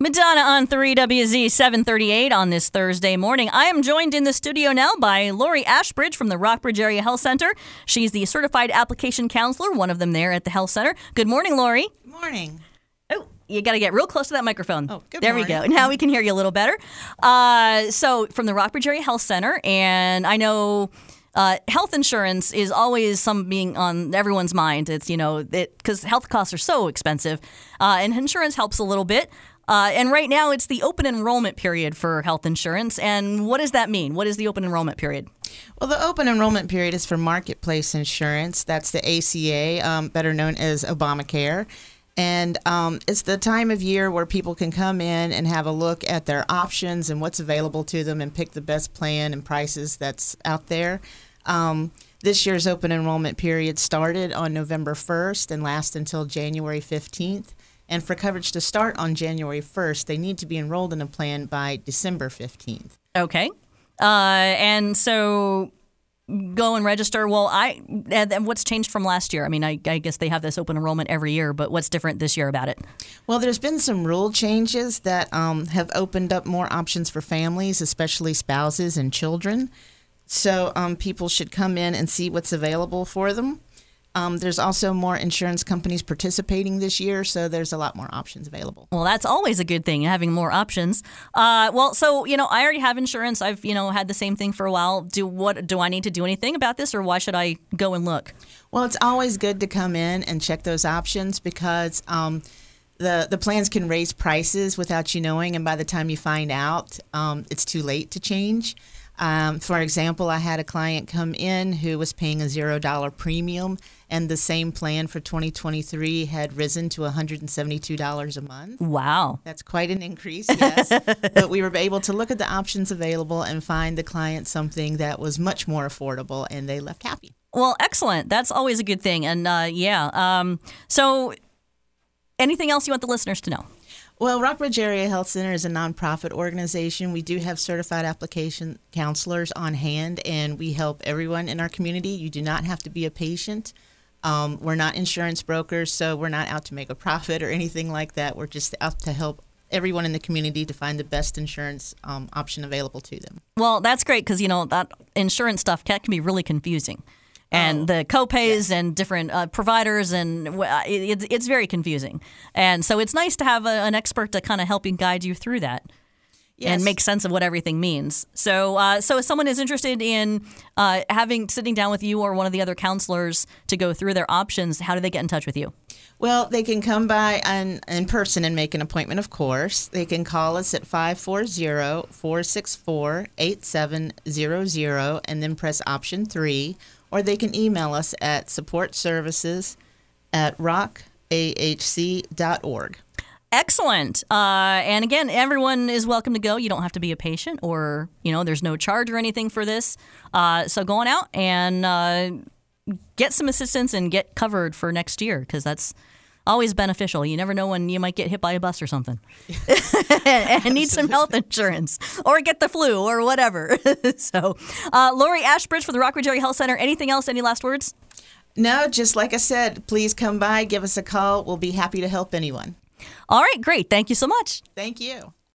Madonna on 3WZ 738 on this Thursday morning. I am joined in the studio now by Lori Ashbridge from the Rockbridge Area Health Center. She's the certified application counselor, one of them there at the health center. Good morning, Lori. Good morning. Oh, you got to get real close to that microphone. Oh, good there morning. we go. Now we can hear you a little better. So from the Rockbridge Area Health Center, and I know health insurance is always being on everyone's mind. It's, because health costs are so expensive, and insurance helps a little bit. And right now, it's the open enrollment period for health insurance. And what does that mean? What is the open enrollment period? Well, the open enrollment period is for marketplace insurance. That's the ACA, better known as Obamacare. And it's the time of year where people can come in and have a look at their options and what's available to them and pick the best plan and prices that's out there. This year's open enrollment period started on November 1st and lasts until January 15th. And for coverage to start on January 1st, they need to be enrolled in a plan by December 15th. Okay. And so go and register. Well, and what's changed from last year? I mean, I guess they have this open enrollment every year, but what's different this year about it? Well, there's been some rule changes that have opened up more options for families, especially spouses and children. So people should come in and see what's available for them. There's also more insurance companies participating this year, so there's a lot more options available. Well, that's always a good thing, having more options. I already have insurance. I've, had the same thing for a while. Do I need to do anything about this, or why should I go and look? Well, it's always good to come in and check those options because the plans can raise prices without you knowing, and by the time you find out, it's too late to change. For example, I had a client come in who was paying a $0 premium, and the same plan for 2023 had risen to $172 a month. Wow. That's quite an increase, yes. But we were able to look at the options available and find the client something that was much more affordable, and they left happy. Well, excellent. That's always a good thing. And so anything else you want the listeners to know? Well, Rockbridge Area Health Center is a nonprofit organization. We do have certified application counselors on hand, and we help everyone in our community. You do not have to be a patient. We're not insurance brokers, so we're not out to make a profit or anything like that. We're just out to help everyone in the community to find the best insurance option available to them. Well, that's great because, that insurance stuff can be really confusing. And the copays and different providers, and it's very confusing. And so it's nice to have an expert to kind of help and guide you through that and make sense of what everything means. So if someone is interested in sitting down with you or one of the other counselors to go through their options, how do they get in touch with you? Well, they can come by in person and make an appointment, of course. They can call us at 540-464-8700 and then press option 3. Or they can email us at supportservices@rockahc.org. Excellent. And again, everyone is welcome to go. You don't have to be a patient or, there's no charge or anything for this. So go on out and get some assistance and get covered for next year because that's always beneficial. You never know when you might get hit by a bus or something and need some health insurance or get the flu or whatever. So, Lori Ashbridge for the Rockbridge Area Health Center. Anything else? Any last words? No, just like I said, please come by, give us a call. We'll be happy to help anyone. All right, great. Thank you so much. Thank you.